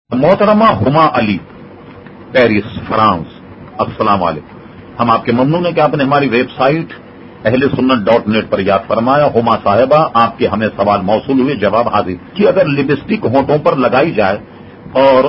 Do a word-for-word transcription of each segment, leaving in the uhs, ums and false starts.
محترمہ ہما علی، Paris, France, السلام علیکم۔ ہم آپ کے ممنون ہیں کہ آپ نے ہماری ویب سائٹ اہل سنت ڈاٹ نیٹ پر یاد فرمایا۔ ہما صاحبہ، آپ کے ہمیں سوال موصول ہوئے، جواب حاضر کہ اگر لپسٹک ہونٹوں پر لگائی جائے اور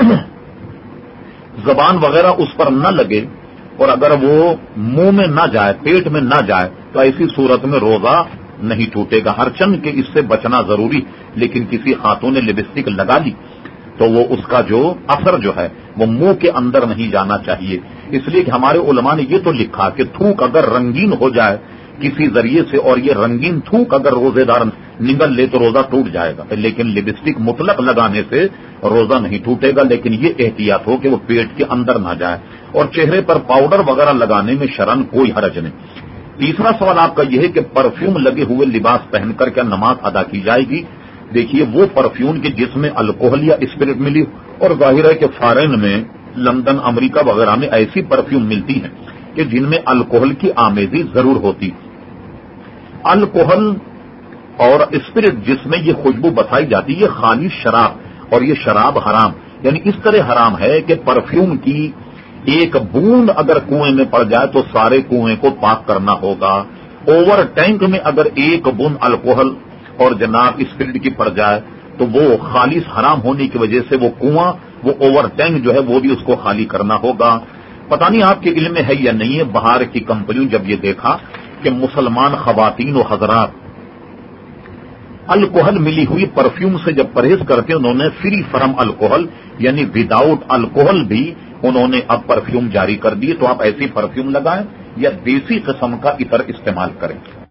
زبان وغیرہ اس پر نہ لگے اور اگر وہ منہ میں نہ جائے، پیٹ میں نہ جائے، تو ایسی صورت میں روزہ نہیں ٹوٹے گا، ہر چند کے اس سے بچنا ضروری۔ لیکن کسی خاتون نے لپسٹک لگا لی تو وہ اس کا جو اثر جو ہے وہ منہ کے اندر نہیں جانا چاہیے، اس لیے کہ ہمارے علماء نے یہ تو لکھا کہ تھوک اگر رنگین ہو جائے کسی ذریعے سے اور یہ رنگین تھوک اگر روزے دار نگل لے تو روزہ ٹوٹ جائے گا، لیکن لپسٹک مطلق لگانے سے روزہ نہیں ٹوٹے گا، لیکن یہ احتیاط ہو کہ وہ پیٹ کے اندر نہ جائے، اور چہرے پر پاؤڈر وغیرہ لگانے میں شرعن کوئی حرج نہیں۔ تیسرا سوال آپ کا یہ ہے کہ پرفیوم لگے ہوئے لباس پہن کر کیا نماز ادا کی جائے گی؟ دیکھیے، وہ پرفیوم کے جس میں الکوہل یا اسپرٹ ملی، اور ظاہر ہے کہ فارن میں، لندن، امریکہ وغیرہ میں ایسی پرفیوم ملتی ہیں کہ جن میں الکوہل کی آمیزی ضرور ہوتی۔ الکوہل اور اسپرٹ جس میں یہ خوشبو بتائی جاتی ہے، یہ خالص شراب، اور یہ شراب حرام، یعنی اس طرح حرام ہے کہ پرفیوم کی ایک بوند اگر کنویں میں پڑ جائے تو سارے کنویں کو پاک کرنا ہوگا۔ اوور ٹینک میں اگر ایک بوند الکوہل اور جناب اسپرٹ کی پڑ جائے تو وہ خالص حرام ہونے کی وجہ سے وہ کنواں، وہ اوور ٹینک جو ہے وہ بھی اس کو خالی کرنا ہوگا۔ پتہ نہیں آپ کے علم میں ہے یا نہیں ہے، باہر کی کمپنیوں جب یہ دیکھا کہ مسلمان خواتین و حضرات الکوہل ملی ہوئی پرفیوم سے جب پرہیز کرتے انہوں نے فری فرم الکوہل یعنی وداؤٹ الکوہل بھی انہوں نے اب پرفیوم جاری کر دیے۔ تو آپ ایسی پرفیوم لگائیں یا دیسی قسم کا عطر استعمال کریں۔